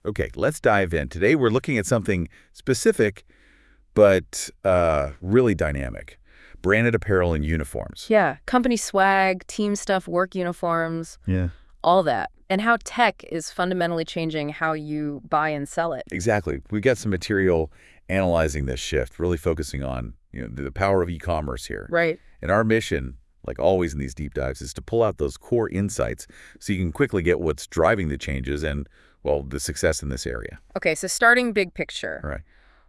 Okay, let's dive in. Today we're looking at something specific, but really dynamic. Branded apparel and uniforms. Yeah, company swag, team stuff, work uniforms, Yeah. all that. And how tech is fundamentally changing how you buy and sell it. Exactly. We've got some material analyzing this shift, really focusing on the power of e-commerce here. Right. And our mission, like always in these deep dives, is to pull out those core insights so you can quickly get what's driving the changes and, well, the success in this area. Okay, so starting big picture. All right.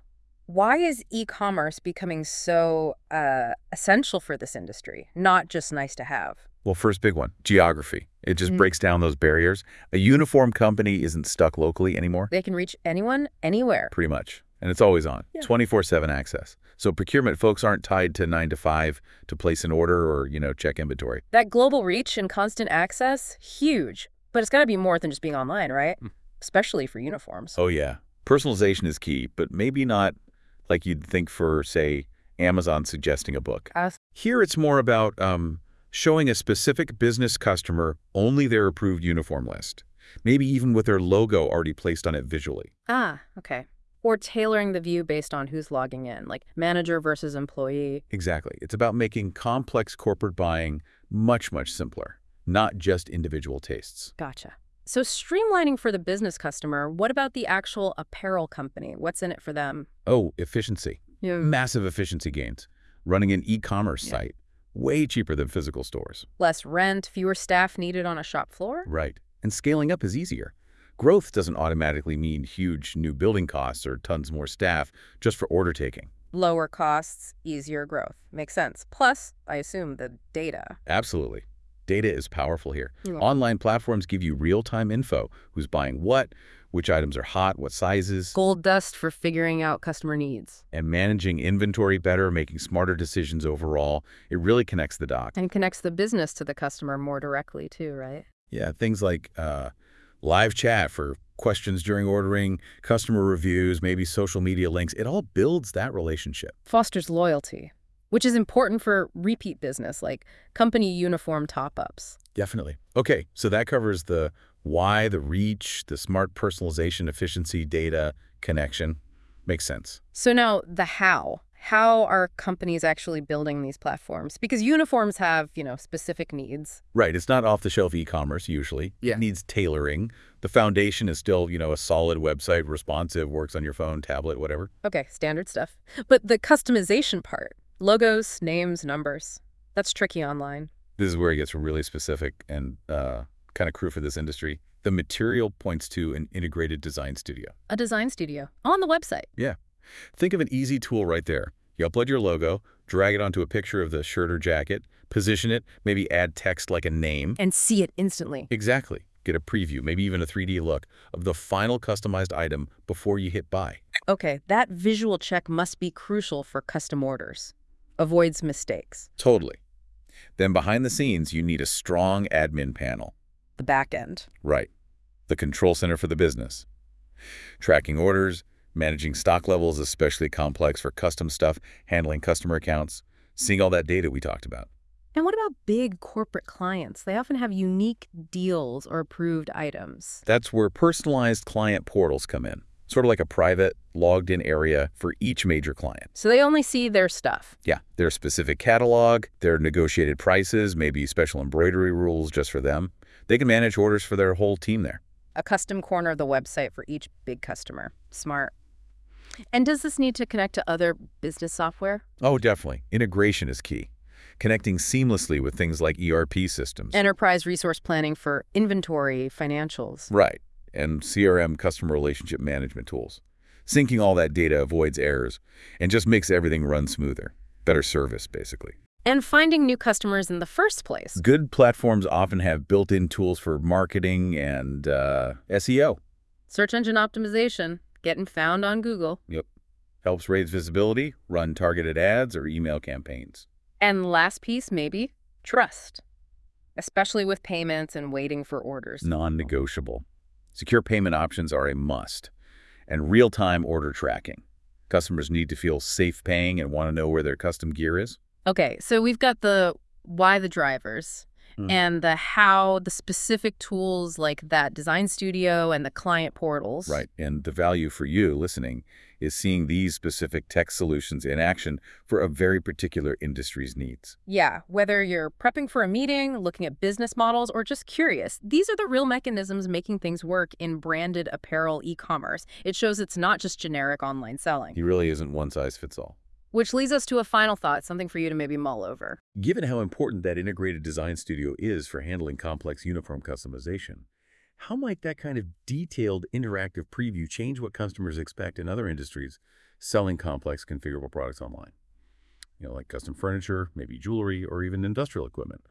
Why is e-commerce becoming so essential for this industry, not just nice to have? Well, first big one, geography. It just breaks down those barriers. A uniform company isn't stuck locally anymore. They can reach anyone, anywhere. Pretty much. And it's always on, Yeah. 24/7 access. So procurement folks aren't tied to 9 to 5 to place an order or, check inventory. That global reach and constant access, huge. But it's got to be more than just being online, right? Especially for uniforms. Oh, yeah. Personalization is key, but maybe not like you'd think for, say, Amazon suggesting a book. Here it's more about showing a specific business customer only their approved uniform list, maybe even with their logo already placed on it visually. Okay. Or tailoring the view based on who's logging in, like manager versus employee. Exactly. It's about making complex corporate buying much, much simpler, not just individual tastes. Gotcha. So streamlining for the business customer, what about the actual apparel company? What's in it for them? Oh, efficiency. Yeah. Massive efficiency gains. Running an e-commerce site, way cheaper than physical stores. Less rent, fewer staff needed on a shop floor? Right. And scaling up is easier. Growth doesn't automatically mean huge new building costs or tons more staff just for order taking. Lower costs, easier growth. Makes sense. Plus, I assume the data. Absolutely. Data is powerful here. Yeah. Online platforms give you real-time info. Who's buying what, which items are hot, what sizes. Gold dust for figuring out customer needs. And managing inventory better, making smarter decisions overall. It really connects the dots. And connects the business to the customer more directly too, right? Yeah, things like live chat for questions during ordering, customer reviews, maybe social media links. It all builds that relationship. Fosters loyalty, which is important for repeat business, like company uniform top-ups. Definitely. Okay, so that covers the why, the reach, the smart personalization, efficiency, data, connection. Makes sense. So now the how. How are companies actually building these platforms? Because uniforms have, specific needs. Right. It's not off-the-shelf e-commerce usually. Yeah. It needs tailoring. The foundation is still, a solid website, responsive, works on your phone, tablet, whatever. Okay, standard stuff. But the customization part, logos, names, numbers, that's tricky online. This is where it gets really specific and kind of crucial for this industry. The material points to an integrated design studio. A design studio on the website. Yeah. Think of an easy tool right there. You upload your logo, drag it onto a picture of the shirt or jacket, position it, maybe add text like a name. And see it instantly. Exactly. Get a preview, maybe even a 3D look of the final customized item before you hit buy. Okay, that visual check must be crucial for custom orders. Avoids mistakes. Totally. Then behind the scenes, you need a strong admin panel. The back end. Right. The control center for the business. Tracking orders, managing stock levels, especially complex for custom stuff, handling customer accounts, seeing all that data we talked about. And what about big corporate clients? They often have unique deals or approved items. That's where personalized client portals come in. Sort of like a private, logged-in area for each major client. So they only see their stuff. Yeah, their specific catalog, their negotiated prices, maybe special embroidery rules just for them. They can manage orders for their whole team there. A custom corner of the website for each big customer. Smart. And does this need to connect to other business software? Oh, definitely. Integration is key. Connecting seamlessly with things like ERP systems. Enterprise resource planning for inventory, financials. Right. And CRM, customer relationship management tools. Syncing all that data avoids errors and just makes everything run smoother. Better service, basically. And finding new customers in the first place. Good platforms often have built-in tools for marketing and SEO. Search engine optimization. Getting found on Google. Yep. Helps raise visibility, run targeted ads, or email campaigns. And last piece, maybe, trust. Especially with payments and waiting for orders. Non-negotiable. Secure payment options are a must. And real-time order tracking. Customers need to feel safe paying and want to know where their custom gear is. Okay, so we've got the why the drivers. and how the specific tools like that design studio and the client portals. Right. And the value for you listening is seeing these specific tech solutions in action for a very particular industry's needs. Yeah, whether you're prepping for a meeting, looking at business models, or just curious, these are the real mechanisms making things work in branded apparel e-commerce. It shows it's not just generic online selling. He really isn't one size fits all. Which leads us to a final thought, something for you to maybe mull over. Given how important that integrated design studio is for handling complex uniform customization, how might that kind of detailed interactive preview change what customers expect in other industries selling complex configurable products online? Like custom furniture, maybe jewelry, or even industrial equipment.